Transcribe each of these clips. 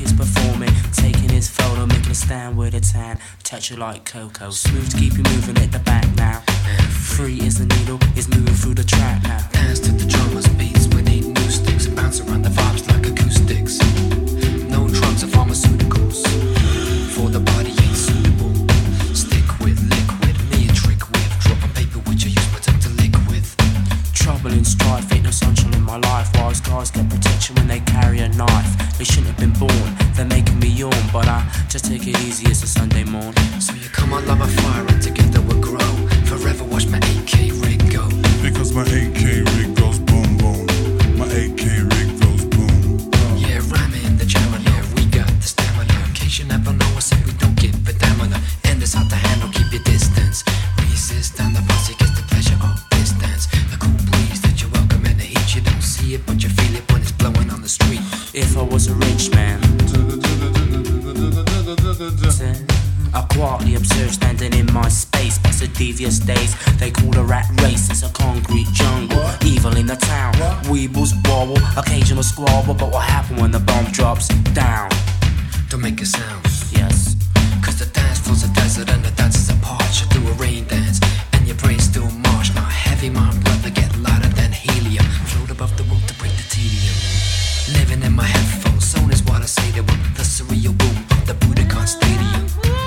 is performing, taking his photo, making a stand with a tan. Touch you like Coco, smooth to keep you moving at the back now. Free is the needle, is moving through the track now. Dance to the drummer's beats, we need new sticks. Bounce around the vibes like acoustics. No drugs or pharmaceuticals, for the body ain't suitable. Stick with liquid, me a trick with. Drop on paper which I use my tongue to lick with. Trouble and strife, ain't no sunshine in my life. Wise guys get protection when they carry a knife. They shouldn't have been born, they're making me yawn. But I just take it easy, it's a Sunday morn. So you come on, love a fire and together we'll grow. Forever watch my AK rig go. Because my AK rig goes boom boom. My AK rig goes boom. Yeah, rhyming the jammer, yeah, we got the stamina. In case you never know, I say we don't give a damn on and it's hard to handle, keep your distance. Resist and the posse gets the pleasure of distance. The cool breeze that you welcome and the heat, you don't see it but you feel it when it's blowing on the street. If I was a rich man, I quietly observe standing in my space. But the devious days, they call the rat race. It's a concrete jungle, evil in the town. Weebles wobble, occasional squabble. But what happened when the bomb drops down? Don't make a sound. Yes. Cause the dance floor's a desert and the dancers apart. You do a rain dance and your brain's still marsh. My heavy mind brother get lighter than helium. Float above the world to break the tedium. Living in my headphones, soon is what I say to them. The surreal boom of the Budokan Stadium.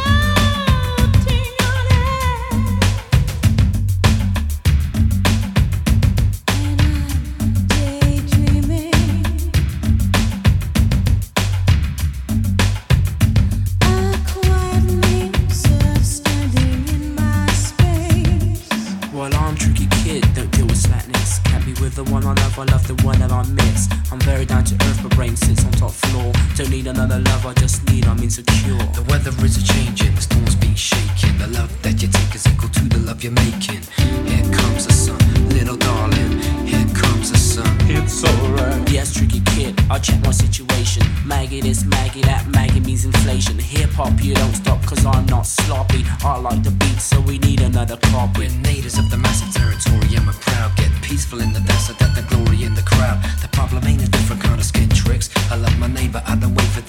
The one I love the one that I miss. I'm very down to earth, my brain sits on top floor. Don't need another love, I just need, I'm insecure. The weather is a-changing, the storm's been shaking. The love that you take is equal to the love you're making. Here comes the sun, little darling. Here comes the sun. It's alright. Yes, tricky kid, I check my situation. Maggie this, Maggie that, Maggie means inflation. Hip hop, you don't stop, cause I'm not sloppy. I like the beat, so we need another copy. We're natives of the massive territory and we're proud. Get peaceful in the dance so that the glory in the crowd. The problem ain't a different kind of skin tricks. I love my neighbor, I don't wait for